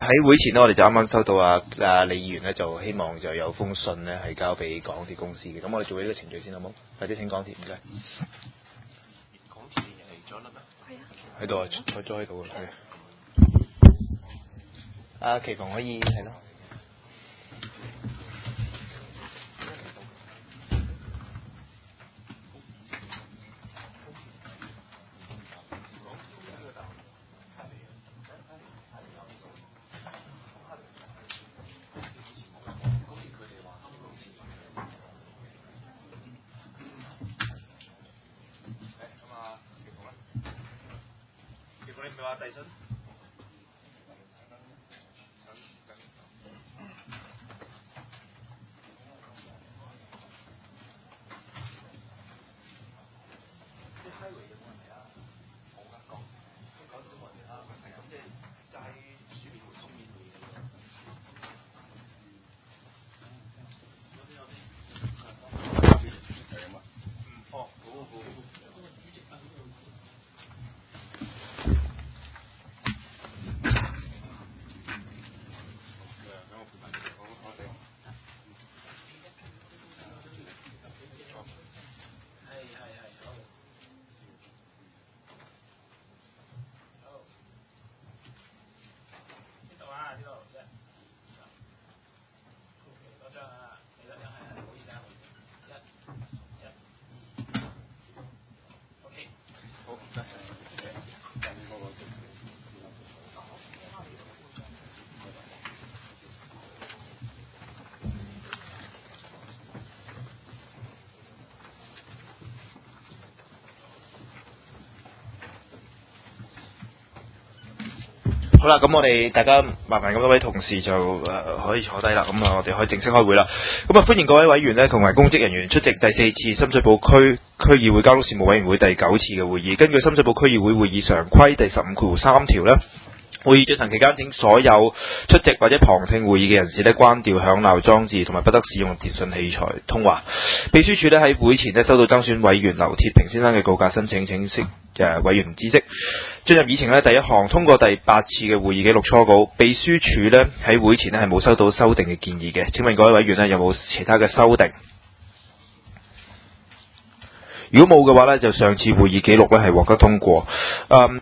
喺會前呢，我哋就啱啱收到李議員呢，就希望就有封信呢係交俾港鐵公司嘅。咁我哋做呢個程序先好冇？或者請港鐵唔該。港鐵嚟咗啦咩？係啊。喺度啊，坐咗喺度啊。阿奇逢可以係咯。你唔係話遞信？好啦，咁我哋大家麻煩咁多位同事就可以坐低啦。咁我哋可以正式開會啦。咁歡迎各位委員呢同埋公職人員出席第4次深水埗區議會交通事務委員會第9次嘅會議。根據深水埗區議會會議常規第15.3條呢，會議進行期間，請所有出席或者旁聽會議嘅人士呢關掉響鬧裝置，同埋不得使用電訊器材通話。秘書處呢喺會前呢收到增選委員劉鐵平先生嘅告假申請，請悉委員知悉。進入議程呢，第一項通過第8次嘅會議記錄初稿。秘書處呢喺會前呢係冇收到修訂嘅建議嘅。請問各位委員呢有冇其他嘅修訂？如果冇嘅話呢，就上次會議記錄呢係獲得通過。